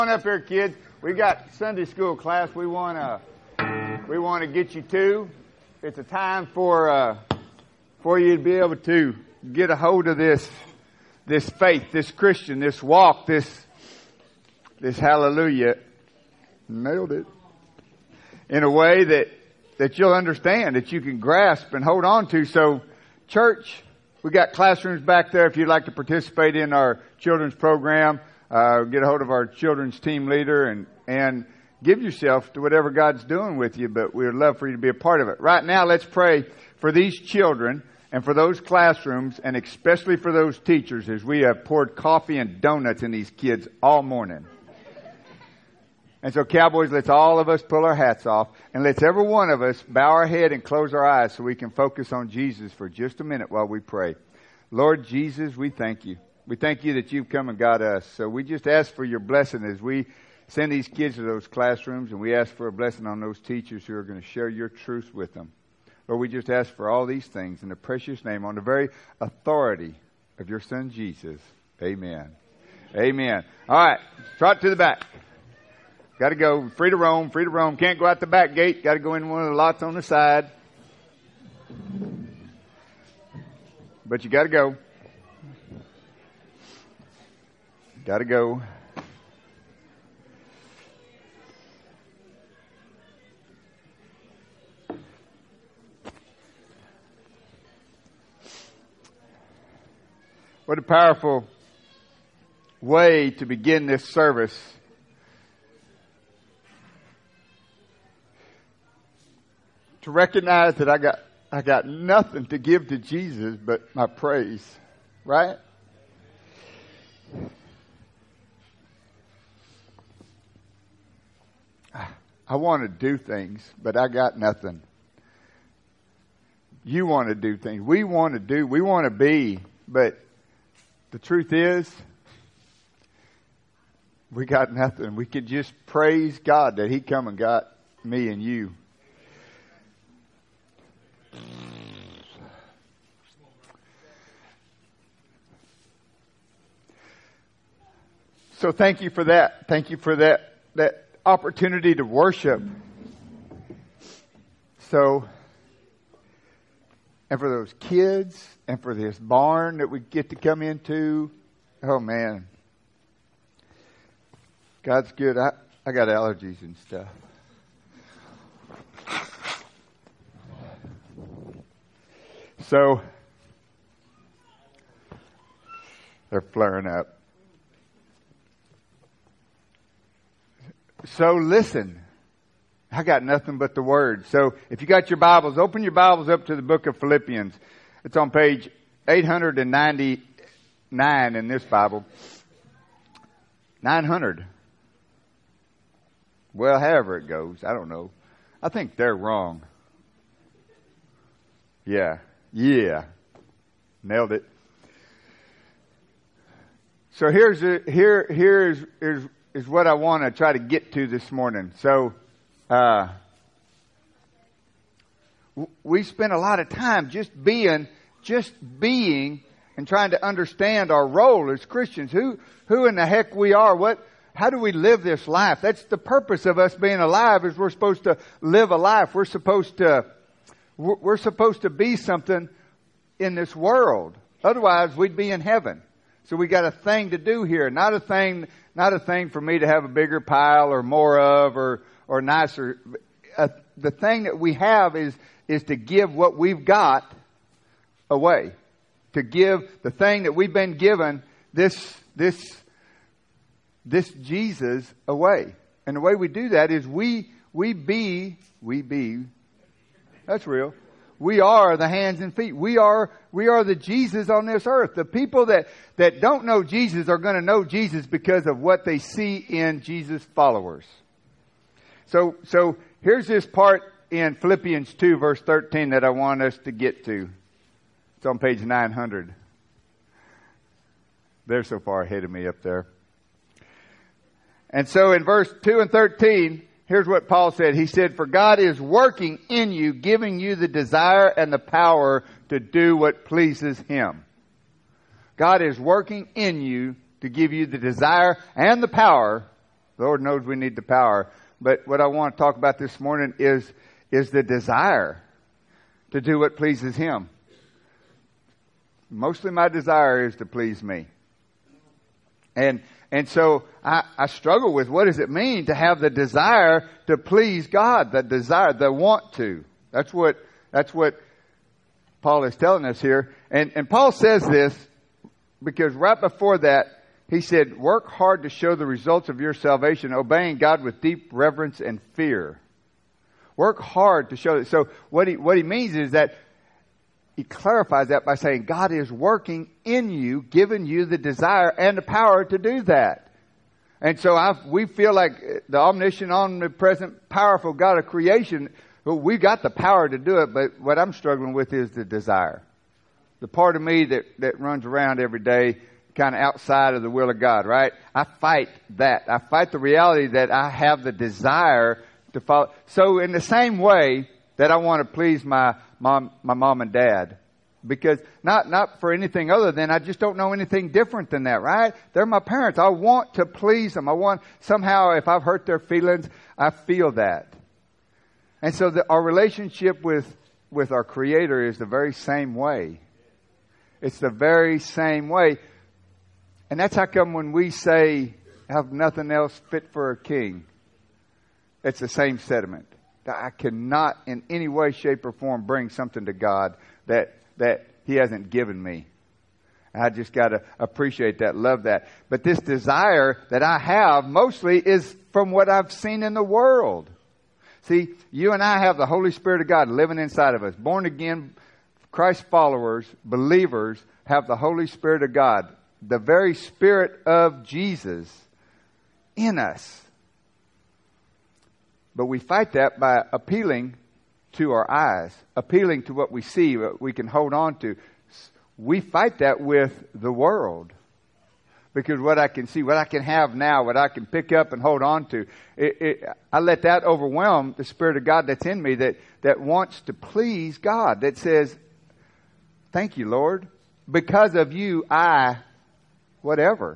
Come on up here, kids. We got Sunday school class we want to get you to. It's a time for you to be able to get a hold of this faith, this Christian, this walk, this hallelujah. Nailed it. In a way that you'll understand, that you can grasp and hold on to. So, church, we got classrooms back there if you'd like to participate in our children's program. Get a hold of our children's team leader and give yourself to whatever God's doing with you, but we would love for you to be a part of it. Right now, let's pray for these children and for those classrooms and especially for those teachers as we have poured coffee and donuts in these kids all morning. And so, Cowboys, let's all of us pull our hats off and let's every one of us bow our head and close our eyes so we can focus on Jesus for just a minute while we pray. Lord Jesus, we thank you. We thank you that you've come and got us. So we just ask for your blessing as we send these kids to those classrooms, and we ask for a blessing on those teachers who are going to share your truth with them. Lord, we just ask for all these things in the precious name, on the very authority of your Son, Jesus. Amen. Amen. All right. Trot to the back. Got to go. Free to roam. Free to roam. Can't go out the back gate. Got to go in one of the lots on the side. But you got to go. Got to go. What a powerful way to begin this service. To recognize that I got nothing to give to Jesus but my praise. Right? I want to do things, but I got nothing. You want to do things. We want to be, but the truth is, we got nothing. We could just praise God that He come and got me and you. So thank you for that. Thank you for that opportunity to worship. So, and for those kids and for this barn that we get to come into. Oh man. God's good. I got allergies and stuff. So, they're flaring up. So listen, I got nothing but the Word. So if you got your Bibles, open your Bibles up to the book of Philippians. It's on page 899 in this Bible. 900. Well, however it goes, I don't know. I think they're wrong. Yeah. Nailed it. So here is what I want to try to get to this morning. So, we spend a lot of time just being and trying to understand our role as Christians. Who in the heck we are? How do we live this life? That's the purpose of us being alive, is we're supposed to live a life. We're supposed to be something in this world. Otherwise, we'd be in heaven. So we got a thing to do here. Not a thing for me to have a bigger pile or more of or nicer. The thing that we have is to give what we've got away. To give the thing that we've been given, this Jesus, away. And the way we do that is we be, that's real. We are the hands and feet. We are the Jesus on this earth. The people that don't know Jesus are going to know Jesus because of what they see in Jesus' followers. So here's this part in Philippians 2 verse 13 that I want us to get to. It's on page 900. They're so far ahead of me up there. And so in verse 2 and 13, here's what Paul said. He said, "For God is working in you, giving you the desire and the power to do what pleases Him." God is working in you to give you the desire and the power The Lord knows we need the power. But what I want to talk about this morning is the desire to do what pleases Him. Mostly my desire is to please me. And so I struggle with what does it mean to have the desire to please God, the desire, the want to. That's what Paul is telling us here. And Paul says this because right before that, he said, work hard to show the results of your salvation, obeying God with deep reverence and fear. Work hard to show it. So what he means is that he clarifies that by saying God is working in you, giving you the desire and the power to do that. And so we feel like the omniscient, omnipresent, powerful God of creation, we've got the power to do it, but what I'm struggling with is the desire. The part of me that runs around every day kind of outside of the will of God, right? I fight that. I fight the reality that I have the desire to follow. So in the same way that I want to please my mom and dad, because not for anything other than I just don't know anything different than that, right? They're my parents. I want to please them. I want somehow, if I've hurt their feelings, I feel that. And so our relationship with our Creator is the very same way. It's the very same way. And that's how come when we say, have nothing else fit for a king, it's the same sentiment. I cannot in any way, shape, or form bring something to God that He hasn't given me. I just got to appreciate that, love that. But this desire that I have mostly is from what I've seen in the world. See, you and I have the Holy Spirit of God living inside of us. Born again, Christ followers, believers have the Holy Spirit of God, the very Spirit of Jesus in us. But we fight that by appealing to our eyes, appealing to what we see, what we can hold on to. We fight that with the world. Because what I can see, what I can have now, what I can pick up and hold on to, I let that overwhelm the Spirit of God that's in me that wants to please God, that says, thank you, Lord. Because of you, whatever.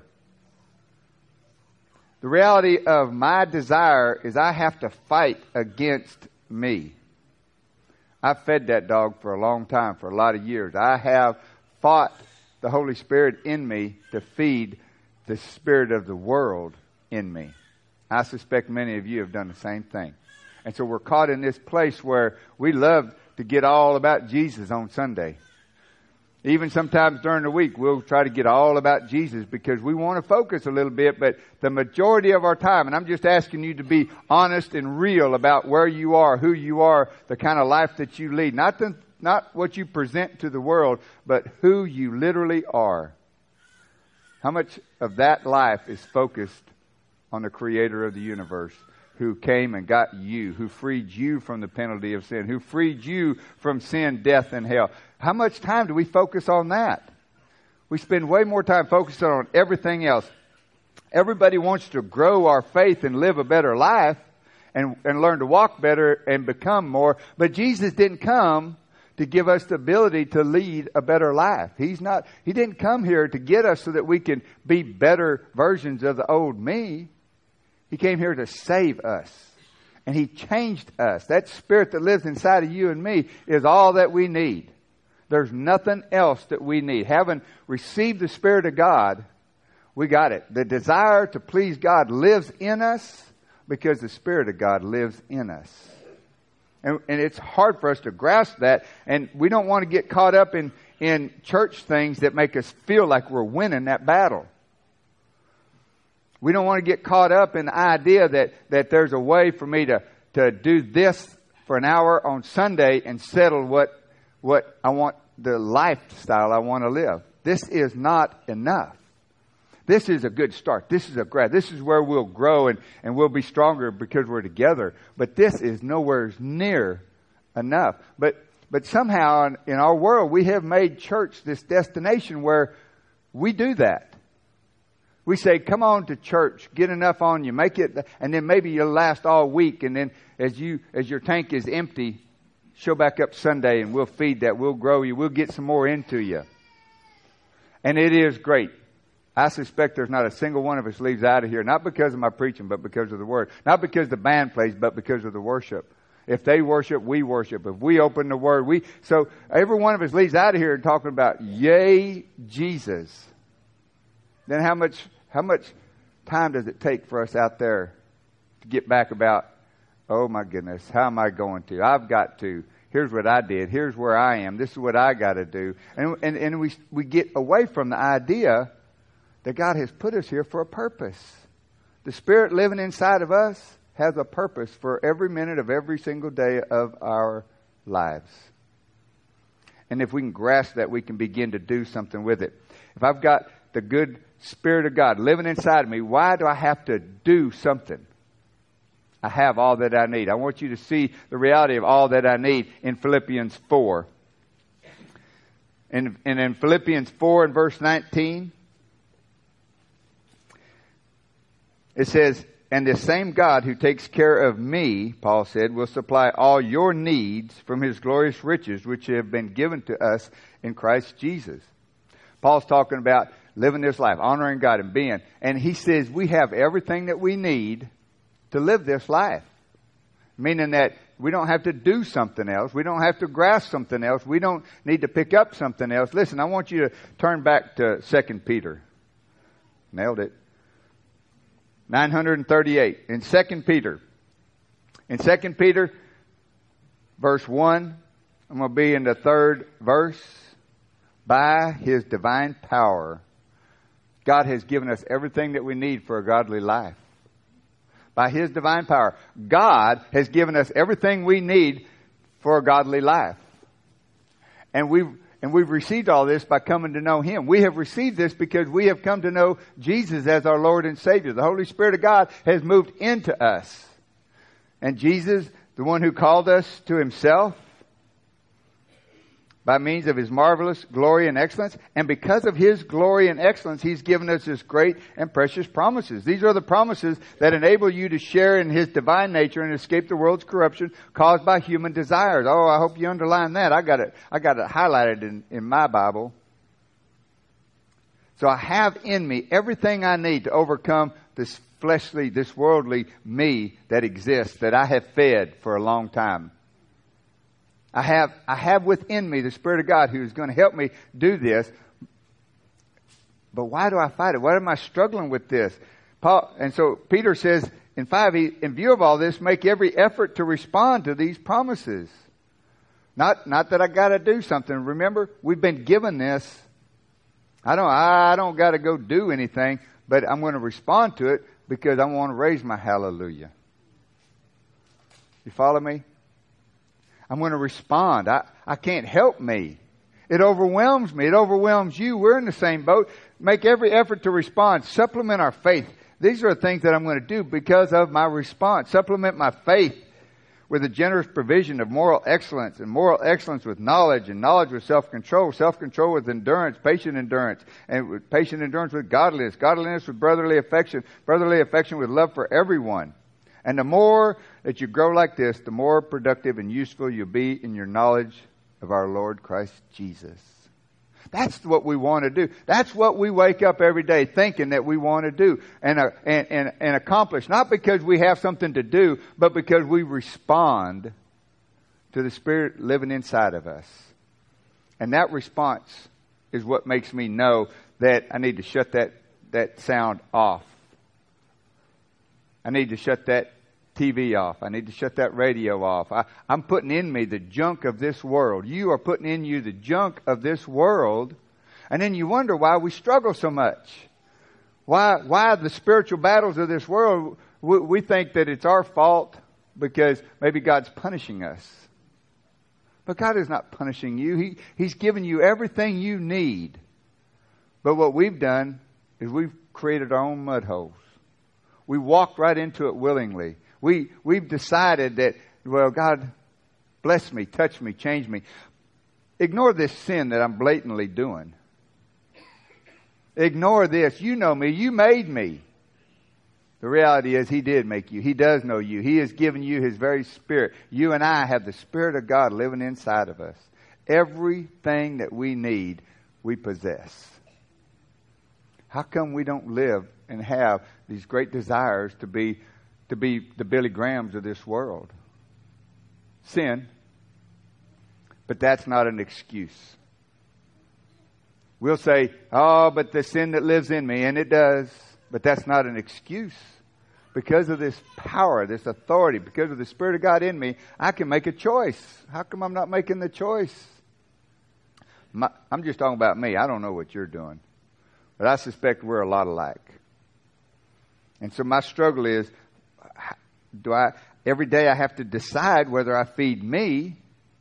The reality of my desire is I have to fight against me. I've fed that dog for a long time, for a lot of years. I have fought the Holy Spirit in me to feed the spirit of the world in me. I suspect many of you have done the same thing. And so we're caught in this place where we love to get all about Jesus on Sunday. Even sometimes during the week, we'll try to get all about Jesus because we want to focus a little bit. But the majority of our time, and I'm just asking you to be honest and real about where you are, who you are, the kind of life that you lead. Not what you present to the world, but who you literally are. How much of that life is focused on the Creator of the universe, who came and got you, who freed you from the penalty of sin, who freed you from sin, death, and hell? How much time do we focus on that? We spend way more time focusing on everything else. Everybody wants to grow our faith and live a better life and learn to walk better and become more. But Jesus didn't come to give us the ability to lead a better life. He didn't come here to get us so that we can be better versions of the old me. He came here to save us. And He changed us. That Spirit that lives inside of you and me is all that we need. There's nothing else that we need. Having received the Spirit of God, we got it. The desire to please God lives in us because the Spirit of God lives in us. And it's hard for us to grasp that. And we don't want to get caught up in church things that make us feel like we're winning that battle. We don't want to get caught up in the idea that there's a way for me to do this for an hour on Sunday and settle what I want, the lifestyle I want to live. This is not enough. This is a good start. This is this is where we'll grow and we'll be stronger because we're together. But this is nowhere near enough. But somehow in our world, we have made church this destination where we do that. We say, come on to church, get enough on you, make it, and then maybe you'll last all week. And then as your tank is empty, show back up Sunday and we'll feed that. We'll grow you. We'll get some more into you. And it is great. I suspect there's not a single one of us leaves out of here, not because of my preaching, but because of the Word. Not because the band plays, but because of the worship. If they worship, we worship. If we open the Word, so every one of us leaves out of here talking about, yay, Jesus. Then how much time does it take for us out there to get back about, oh my goodness, how am I going to? I've got to. Here's what I did. Here's where I am. This is what I got to do. And we get away from the idea that God has put us here for a purpose. The Spirit living inside of us has a purpose for every minute of every single day of our lives. And if we can grasp that, we can begin to do something with it. If I've got the good Spirit of God living inside of me, why do I have to do something? I have all that I need. I want you to see the reality of all that I need in Philippians 4. And in Philippians 4 and verse 19, it says, and the same God who takes care of me, Paul said, will supply all your needs from His glorious riches, which have been given to us in Christ Jesus. Paul's talking about living this life, honoring God and being. And he says we have everything that we need to live this life. Meaning that we don't have to do something else. We don't have to grasp something else. We don't need to pick up something else. Listen, I want you to turn back to 2 Peter. Nailed it. 938. In 2 Peter. In 2 Peter, verse 1, I'm going to be in the third verse. By His divine power, God has given us everything that we need for a godly life. By His divine power, God has given us everything we need for a godly life. And we've received all this by coming to know Him. We have received this because we have come to know Jesus as our Lord and Savior. The Holy Spirit of God has moved into us. And Jesus, the one who called us to Himself by means of His marvelous glory and excellence. And because of His glory and excellence, He's given us His great and precious promises. These are the promises that enable you to share in His divine nature and escape the world's corruption caused by human desires. Oh, I hope you underline that. I got it highlighted in my Bible. So I have in me everything I need to overcome this fleshly, this worldly me that exists, that I have fed for a long time. I have within me the Spirit of God who is going to help me do this. But why do I fight it? Why am I struggling with this? And so Peter says in 5, in view of all this, make every effort to respond to these promises. Not that I got to do something. Remember, we've been given this. I don't got to go do anything, but I'm going to respond to it because I want to raise my hallelujah. You follow me? I'm going to respond. I can't help me. It overwhelms me. It overwhelms you. We're in the same boat. Make every effort to respond. Supplement our faith. These are the things that I'm going to do because of my response. Supplement my faith with a generous provision of moral excellence, and moral excellence with knowledge, and knowledge with self-control, self-control with endurance, patient endurance, and with patient endurance with godliness, godliness with brotherly affection with love for everyone. And the more that you grow like this, the more productive and useful you'll be in your knowledge of our Lord Christ Jesus. That's what we want to do. That's what we wake up every day thinking that we want to do and accomplish. Not because we have something to do, but because we respond to the Spirit living inside of us. And that response is what makes me know that I need to shut that sound off. I need to shut that TV off. I need to shut that radio off. I'm putting in me the junk of this world. You are putting in you the junk of this world. And then you wonder why we struggle so much. Why the spiritual battles of this world, we think that it's our fault because maybe God's punishing us. But God is not punishing you. He's given you everything you need. But what we've done is we've created our own mud holes. We walked right into it willingly. We've decided that, well, God, bless me, touch me, change me. Ignore this sin that I'm blatantly doing. Ignore this. You know me. You made me. The reality is He did make you. He does know you. He has given you His very Spirit. You and I have the Spirit of God living inside of us. Everything that we need, we possess. How come we don't live and have these great desires to be the Billy Grahams of this world? Sin. But that's not an excuse. We'll say, oh, but the sin that lives in me, and it does. But that's not an excuse. Because of this power, this authority, because of the Spirit of God in me, I can make a choice. How come I'm not making the choice? I'm just talking about me. I don't know what you're doing. But I suspect we're a lot alike. And so my struggle is, every day I have to decide whether I feed me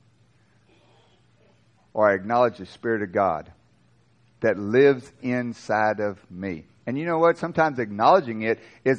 or I acknowledge the Spirit of God that lives inside of me. And you know what? Sometimes acknowledging it is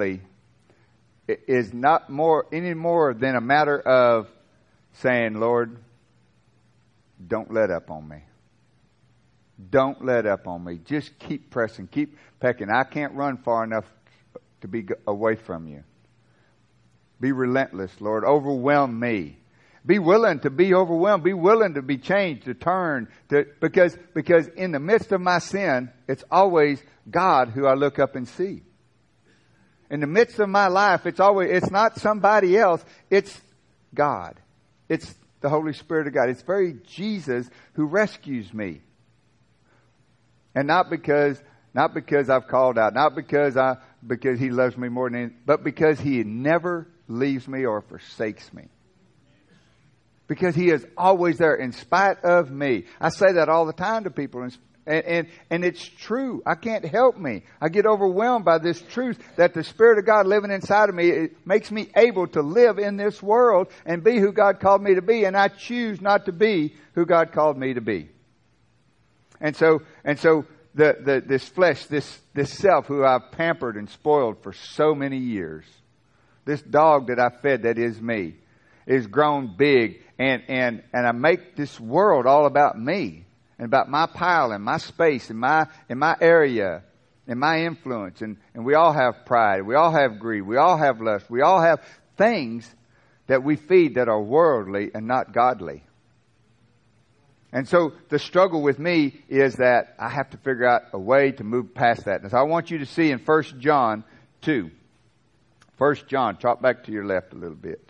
not any more than a matter of saying, Lord, don't let up on me. Don't let up on me. Just keep pressing, keep pecking. I can't run far enough to be away from you. Be relentless, Lord. Overwhelm me. Be willing to be overwhelmed. Be willing to be changed, to turn. Because in the midst of my sin, it's always God who I look up and see. In the midst of my life, it's not somebody else. It's God. It's the Holy Spirit of God. It's very Jesus who rescues me. And not because I've called out, not because He loves me more than anything, but because He never leaves me or forsakes me. Because He is always there in spite of me. I say that all the time to people, and it's true. I can't help me. I get overwhelmed by this truth that the Spirit of God living inside of me, it makes me able to live in this world and be who God called me to be, and I choose not to be who God called me to be. And so this flesh, this self who I've pampered and spoiled for so many years, this dog that I fed that is me, is grown big, and I make this world all about me and about my pile and my space and my area and my influence. And we all have pride. We all have greed. We all have lust. We all have things that we feed that are worldly and not godly. And so the struggle with me is that I have to figure out a way to move past that. And so I want you to see in 1 John 2. 1 John, chop back to your left a little bit.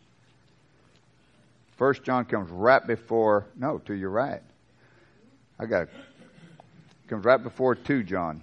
1 John comes right before, no, to your right. Comes right before 2 John.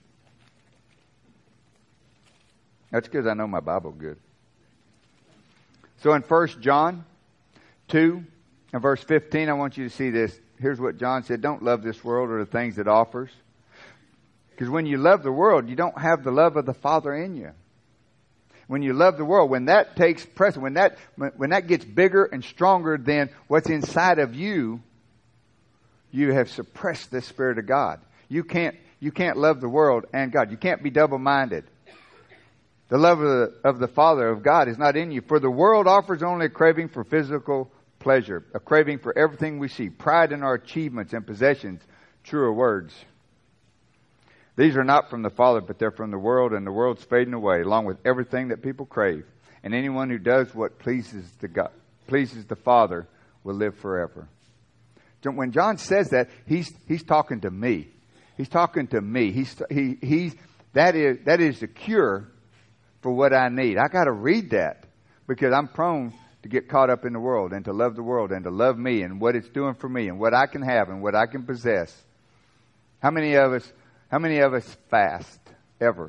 That's because I know my Bible good. So in 1 John 2 and verse 15, I want you to see this. Here's what John said. Don't love this world or the things it offers. Because when you love the world, you don't have the love of the Father in you. When you love the world, when that takes precedence, when that gets bigger and stronger than what's inside of you, you have suppressed the Spirit of God. You can't love the world and God. You can't be double-minded. The love of the Father of God is not in you. For the world offers only a craving for physical pleasure, a craving for everything we see, pride in our achievements and possessions, truer words. These are not from the Father, but they're from the world, and the world's fading away, along with everything that people crave. And anyone who does what pleases the Father will live forever. When John says that, he's talking to me. He's talking to me. That is the cure for what I need. I got to read that because I'm prone to get caught up in the world and to love the world and to love me and what it's doing for me and what I can have and what I can possess. How many of us fast ever?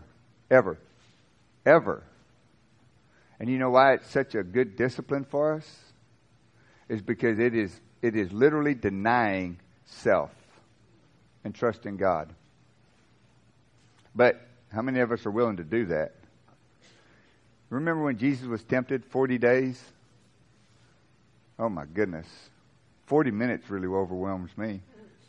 And you know why it's such a good discipline for us? Is because it is literally denying self and trusting God. But how many of us are willing to do that? Remember when Jesus was tempted 40 days? Oh my goodness. 40 minutes really overwhelms me.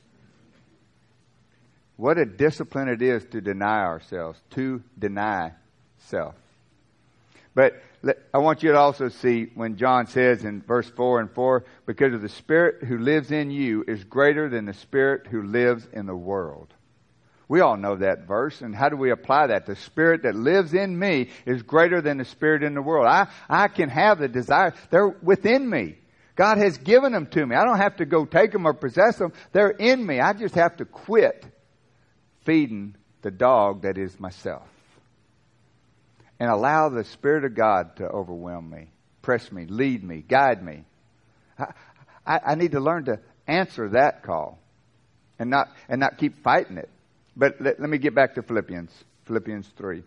What a discipline it is to deny ourselves, to deny self. But I want you to also see when John says in verse 4 and 4, because of the Spirit who lives in you is greater than the spirit who lives in the world. We all know that verse. And how do we apply that? The Spirit that lives in me is greater than the spirit in the world. I can have the desire. They're within me. God has given them to me. I don't have to go take them or possess them. They're in me. I just have to quit feeding the dog that is myself. And allow the Spirit of God to overwhelm me, press me, lead me, guide me. I need to learn to answer that call and not keep fighting it. But let me get back to Philippians 3.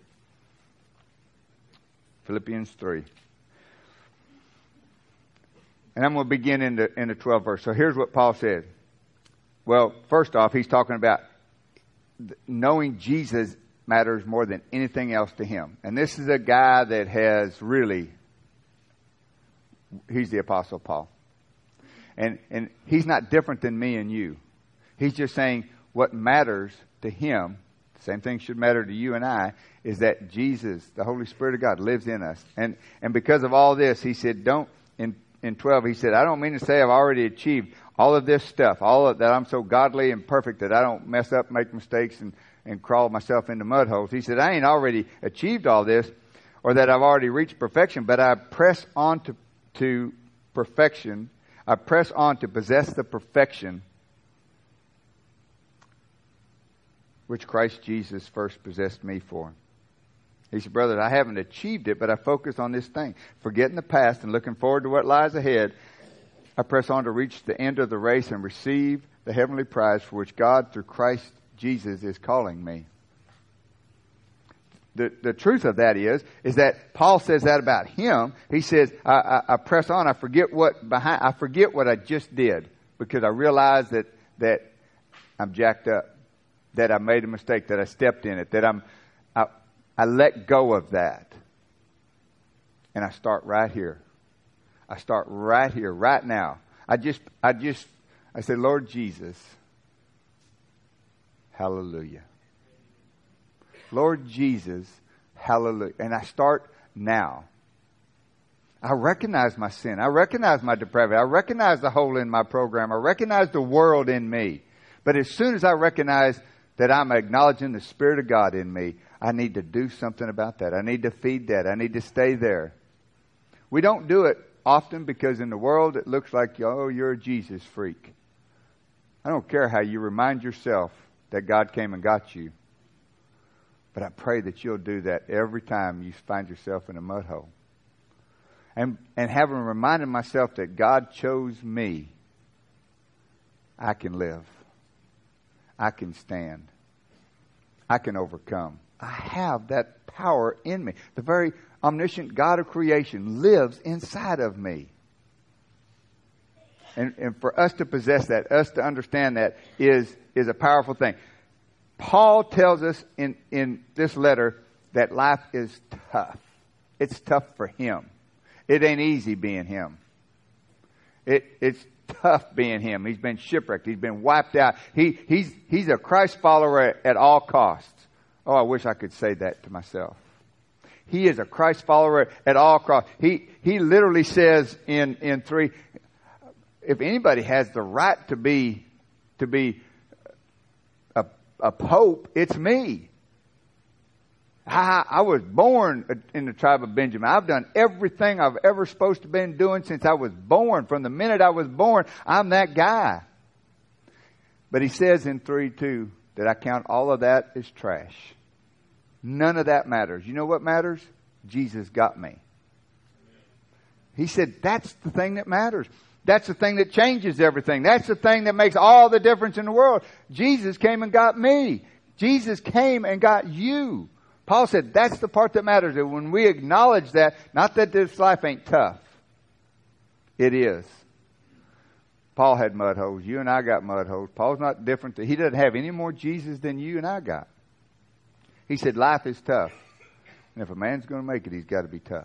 Philippians 3. And I'm going to begin in the 12th verse. So here's what Paul said. Well, first off, he's talking about knowing Jesus matters more than anything else to him. And this is a guy that has really, he's the Apostle Paul. And he's not different than me and you. He's just saying what matters to him, the same thing should matter to you and I, is that Jesus, the Holy Spirit of God, lives in us. And because of all this, he said, in 12, he said, I don't mean to say I've already achieved all of this stuff, that I'm so godly and perfect that I don't mess up, make mistakes, and crawl myself into mud holes. He said, I ain't already achieved all this, or that I've already reached perfection, but I press on to perfection. I press on to possess the perfection which Christ Jesus first possessed me for. He said, brother, I haven't achieved it, but I focus on this thing. Forgetting the past and looking forward to what lies ahead, I press on to reach the end of the race and receive the heavenly prize for which God, through Christ Jesus, is calling me. The truth of that is that Paul says that about him. He says, I press on, I forget what I just did, because I realize that I'm jacked up, that I made a mistake, that I stepped in it, that I let go of that. And I start right here. I start right here, right now. I say, Lord Jesus, hallelujah. Lord Jesus, hallelujah. And I start now. I recognize my sin. I recognize my depravity. I recognize the hole in my program. I recognize the world in me. But as soon as I recognize that I'm acknowledging the Spirit of God in me, I need to do something about that. I need to feed that. I need to stay there. We don't do it often because in the world it looks like, oh, you're a Jesus freak. I don't care how you remind yourself that God came and got you. But I pray that you'll do that every time you find yourself in a mud hole. And having reminded myself that God chose me, I can live. I can stand. I can overcome. I have that power in me. The very omniscient God of creation lives inside of me. And for us to possess that, us to understand that is a powerful thing. Paul tells us in this letter that life is tough. It's tough for him. It ain't easy being him. It's tough being him. He's been shipwrecked. He's been wiped out. He's a Christ follower at all costs. Oh, I wish I could say that to myself. He is a Christ follower at all costs. He literally says in 3, if anybody has the right to be a pope, it's me. I was born in the tribe of Benjamin. I've done everything I've ever supposed to have been doing since I was born. From the minute I was born, I'm that guy. But he says in 3:2 that I count all of that as trash. None of that matters. You know what matters? Jesus got me. He said that's the thing that matters. That's the thing that changes everything. That's the thing that makes all the difference in the world. Jesus came and got me. Jesus came and got you. Paul said that's the part that matters. And when we acknowledge that, not that this life ain't tough. It is. Paul had mud holes. You and I got mud holes. Paul's not different. He doesn't have any more Jesus than you and I got. He said life is tough. And if a man's going to make it, he's got to be tough.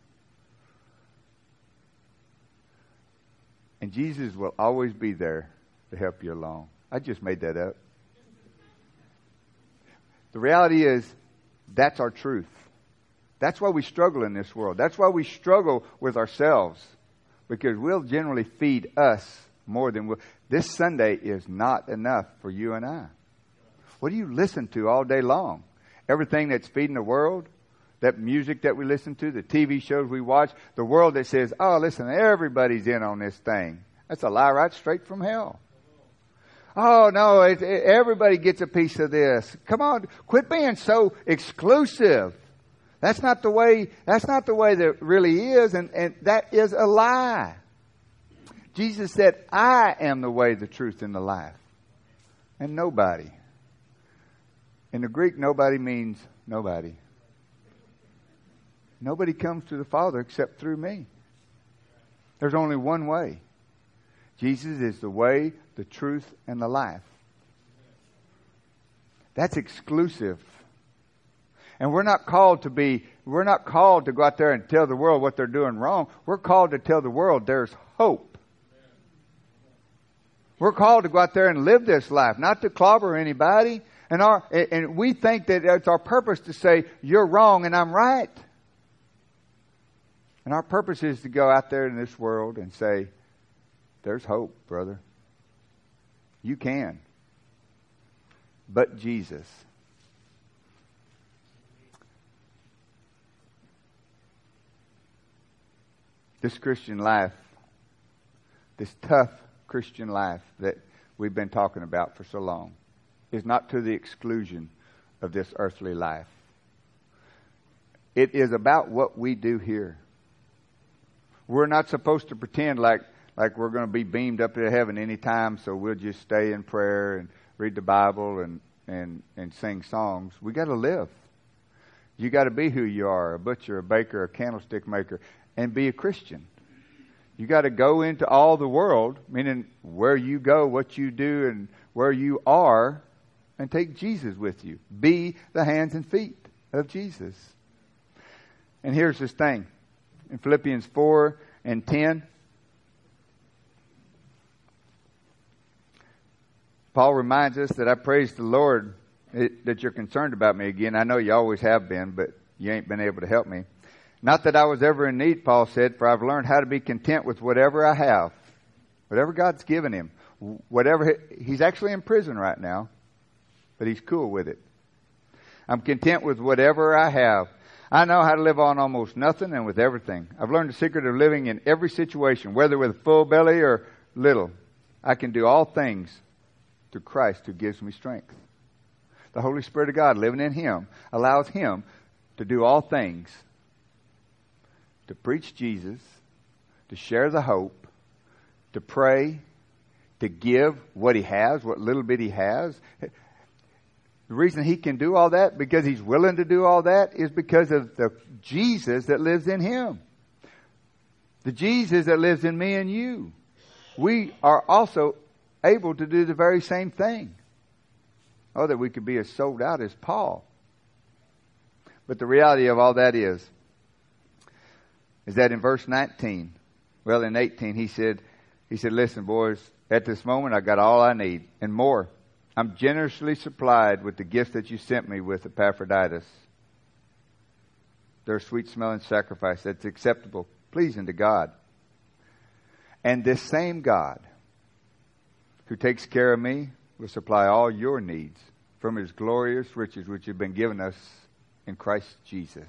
And Jesus will always be there to help you along. I just made that up. The reality is, that's our truth. That's why we struggle in this world. That's why we struggle with ourselves. Because we'll generally feed us more than we'll. This Sunday is not enough for you and I. What do you listen to all day long? Everything that's feeding the world? That music that we listen to, the TV shows we watch, the world that says, oh, listen, everybody's in on this thing. That's a lie right straight from hell. Oh no, everybody gets a piece of this. Come on, quit being so exclusive. That's not the way that really is, and that is a lie. Jesus said, I am the way, the truth, and the life. And nobody. In the Greek, nobody means nobody. Nobody comes to the Father except through me. There's only one way. Jesus is the way, the truth, and the life. That's exclusive. And we're not called to go out there and tell the world what they're doing wrong. We're called to tell the world there's hope. We're called to go out there and live this life, not to clobber anybody. And we think that it's our purpose to say, you're wrong and I'm right. And our purpose is to go out there in this world and say, there's hope, brother. You can. But Jesus. This Christian life, this tough Christian life that we've been talking about for so long, is not to the exclusion of this earthly life. It is about what we do here. We're not supposed to pretend like we're going to be beamed up to heaven anytime, so we'll just stay in prayer and read the Bible and sing songs. We got to live. You got to be who you are, a butcher, a baker, a candlestick maker, and be a Christian. You got to go into all the world, meaning where you go, what you do, and where you are, and take Jesus with you. Be the hands and feet of Jesus. And here's this thing. In Philippians 4 and 10, Paul reminds us that I praise the Lord that you're concerned about me again. I know you always have been, but you ain't been able to help me. Not that I was ever in need, Paul said, for I've learned how to be content with whatever I have. Whatever God's given him. He's actually in prison right now, but he's cool with it. I'm content with whatever I have. I know how to live on almost nothing and with everything. I've learned the secret of living in every situation, whether with a full belly or little. I can do all things through Christ who gives me strength. The Holy Spirit of God living in him allows him to do all things. To preach Jesus, to share the hope, to pray, to give what he has, what little bit he has. The reason he can do all that, because he's willing to do all that, is because of the Jesus that lives in him. The Jesus that lives in me and you. We are also able to do the very same thing. Oh, that we could be as sold out as Paul. But the reality of all that is that in verse 19, well, in 18, he said, listen, boys, at this moment I got all I need and more. I'm generously supplied with the gifts that you sent me with Epaphroditus. They're a sweet-smelling sacrifice that's acceptable, pleasing to God. And this same God who takes care of me will supply all your needs from his glorious riches which have been given us in Christ Jesus.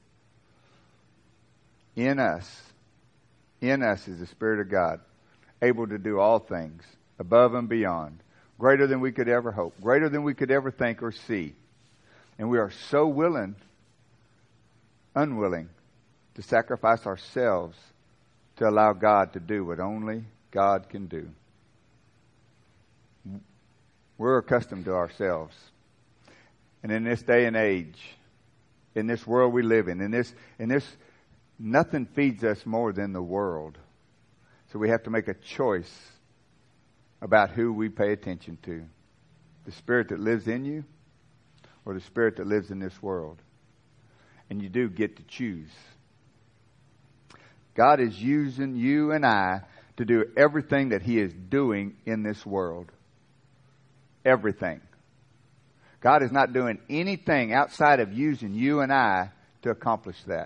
In us is the Spirit of God, able to do all things, above and beyond, greater than we could ever hope, greater than we could ever think or see. And we are so unwilling to sacrifice ourselves to allow God to do what only God can do. We're accustomed to ourselves. And in this day and age, in this world we live in this, nothing feeds us more than the world. So we have to make a choice about who we pay attention to. The Spirit that lives in you or the Spirit that lives in this world. And you do get to choose. God is using you and I to do everything that he is doing in this world. Everything. God is not doing anything outside of using you and I to accomplish that.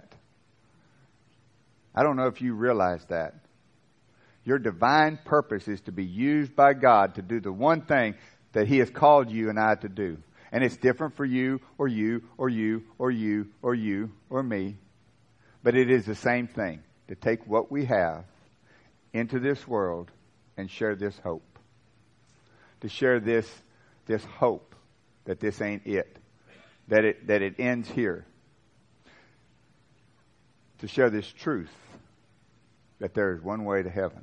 I don't know if you realize that. Your divine purpose is to be used by God to do the one thing that he has called you and I to do. And it's different for you or you or you or you or you or me. But it is the same thing, to take what we have into this world and share this hope. to share this hope that this ain't it, that it ends here. To share this truth that there is one way to heaven.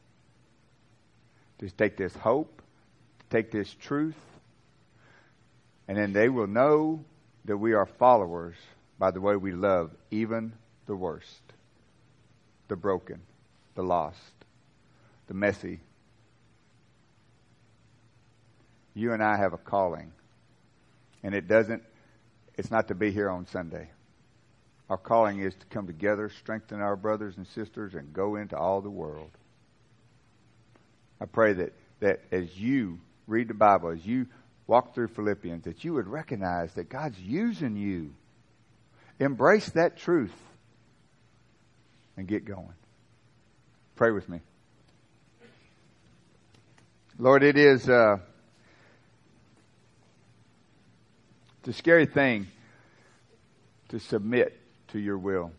To take this hope, take this truth, and then they will know that we are followers by the way we love even the worst, the broken, the lost, the messy. You and I have a calling, and it's not to be here on Sunday. Our calling is to come together, strengthen our brothers and sisters, and go into all the world. I pray that as you read the Bible, as you walk through Philippians, that you would recognize that God's using you. Embrace that truth and get going. Pray with me. Lord, it is it's a scary thing to submit to your will.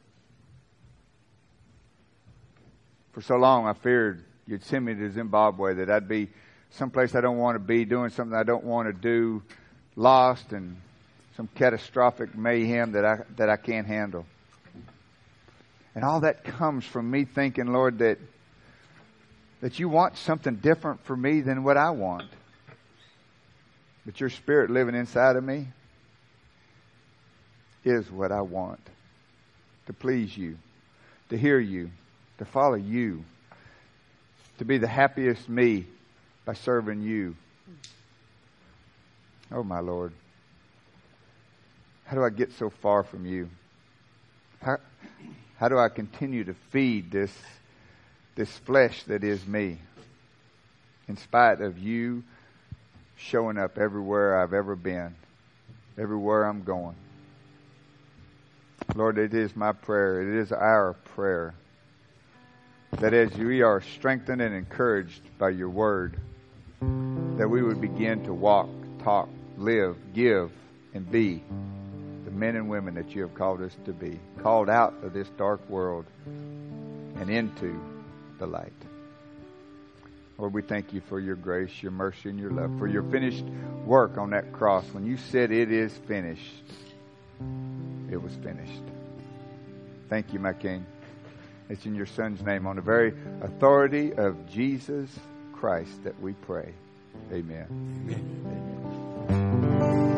For so long I feared you'd send me to Zimbabwe, that I'd be someplace I don't want to be, doing something I don't want to do, lost in some catastrophic mayhem that I can't handle. And all that comes from me thinking, Lord, that you want something different for me than what I want. But your Spirit living inside of me is what I want. To please you, to hear you, to follow you, to be the happiest me by serving you. Oh, my Lord. How do I get so far from you? How do I continue to feed this flesh that is me, in spite of you showing up everywhere I've ever been, everywhere I'm going? Lord, it is my prayer, it is our prayer, that as we are strengthened and encouraged by your word, that we would begin to walk, talk, live, give, and be the men and women that you have called us to be, called out of this dark world and into the light. Lord, we thank you for your grace, your mercy, and your love, for your finished work on that cross. When you said it is finished, it was finished. Thank you, my King. It's in your Son's name, on the very authority of Jesus Christ, that we pray. Amen. Amen.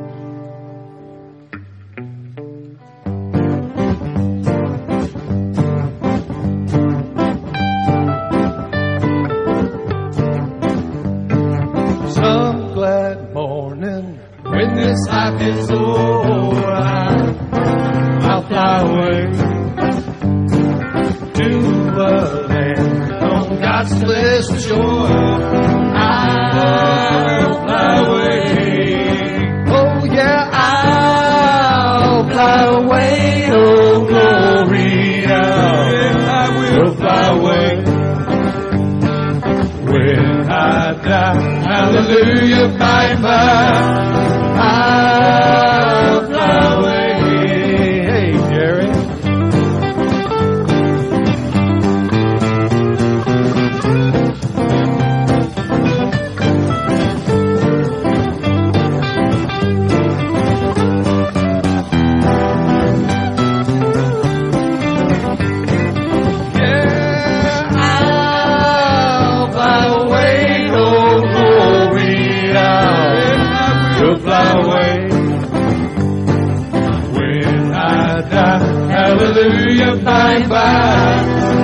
Some glad morning when this life is over, I'll fly away to a land on God's blessed shore. I'll fly away. Oh yeah, I'll fly away. Oh glory, I will fly away. When I die, hallelujah, bye-bye, I'll fly away. Hey, Jerry. Hallelujah, bye-bye,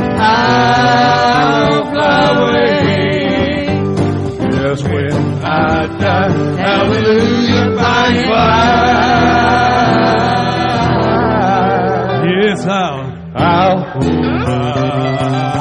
I'll fly away. Just when I die, hallelujah, bye-bye. Yes, I'll fly.